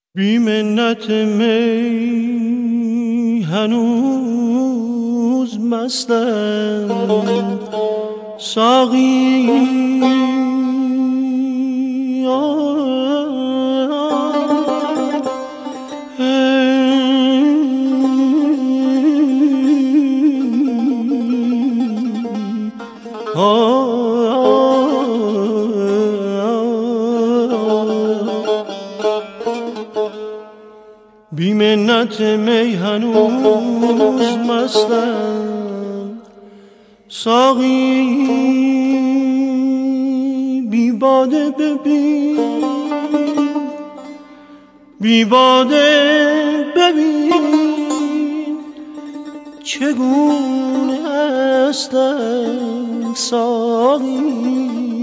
بی منت می هنوز مستم ساقی بی منت می هنوز مستم ساقی بی باده ببین بی باده ببین چگونه هستم ساقی